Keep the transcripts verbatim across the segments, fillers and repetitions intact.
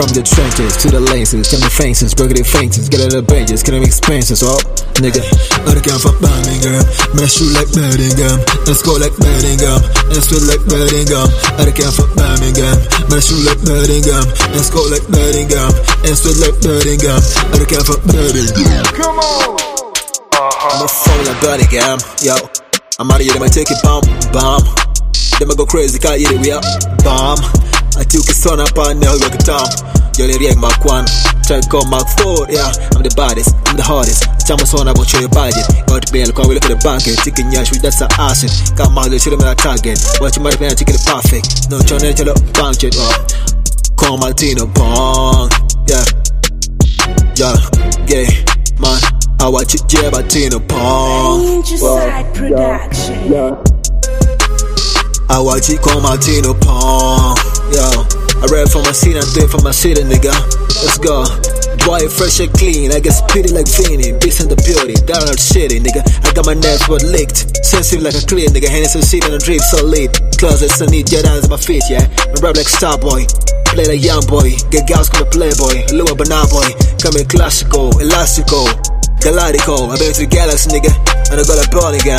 from the trenches to the laces, jump the fences, break the fences, get out of the benches, get them expenses, oh, nigga. I come from Birmingham, man I shoot like Birmingham, and score like Birmingham, and spit like Birmingham. I come from Birmingham, man I shoot like Birmingham, and score like Birmingham, and spit like Birmingham. I come from Birmingham. Come on. Uh-huh. I'm a phone like Birmingham, yo. I'm out of here, they might take it bomb, bomb. They might go crazy, can't hear it, we up, bomb. I took a son up on now, like a tom. Yo, they react Mark one, try to call Mark four, yeah. I'm the baddest, I'm the hardest. Tell my son I won't show you budget. Got the bail, come we look at the bank, chicken yash with that's an action. Got my little children with a target. Watch your mother man, chicken the perfect. No, trying to tell you, bank it, oh. Call Martino, bong, yeah. Yeah, gay, man. I watch it, yeah, Martino, bong. Side production. Yeah. I watch it, call Martino, bong. Yo, I rap for my scene, I do it for my city, nigga. Let's go. Boy, fresh and clean, I get spitty like Vinny. Beast in the beauty, down out shitty, nigga. I got my nerves but licked. Sensitive like a clear, nigga. Hands so shit and a drip so lit. Closets I need jet hands on my feet, yeah. I rap like Starboy, play like young boy. Get gals come a playboy, Lua banana boy. Come in classical, elastical, galactical. I been to the galaxy, nigga. And I got a ball again.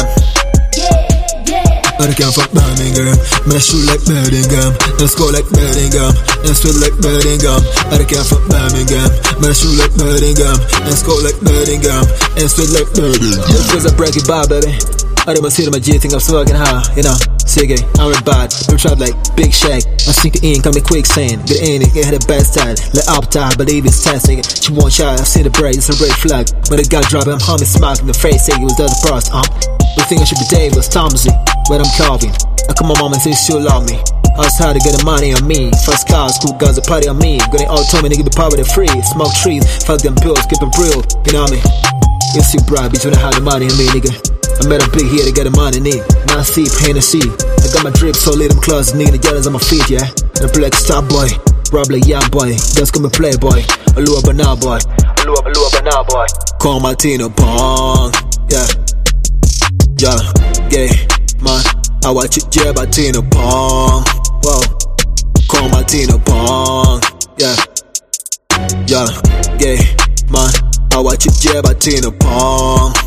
I come from Birmingham, man I shoot like Birmingham, and score like Birmingham, and spit like Birmingham. I come from Birmingham, man I shoot like Birmingham, and score like Birmingham, and spit like Birmingham. Just cause I break it bad, baby. I did my city, my G, think I'm so fucking high, you know. Sige, I'm a bad, I'm trapped like Big Shaq. I sink the ink, I'm a quicksand. Get in it, get had a bad style. Let up time, believe it's test, nigga. She won't shot, I see the break, it's a red flag. When the guy drop it, I'm humming, smacking the face, say it was the other pros, um. We think I should be Dave, was Tomsy, but I'm Calvin. I come my mom and say she'll love me. I was hard to get the money on me. First cars, cool guys, a party on me. Got it all told me, nigga, be poverty free. Smoke trees, fuck them pills, keep it real, you know me. It's too bright between the high the money on me, nigga. I met a big here to get the money, need. Now I see pain to see. I got my drip, so lit them clothes, need the yellows on my feet, yeah. And a black star boy, rob like young boy. Just come and play boy, a lure banana boy. A lure, a lure banana boy. Call Martino, bong, yeah. Yeah, gay, man. I watch it, yeah, Martino, bong. Whoa, call Martino, bong, yeah. Yeah, gay, man. I watch it, yeah, Martino, bong.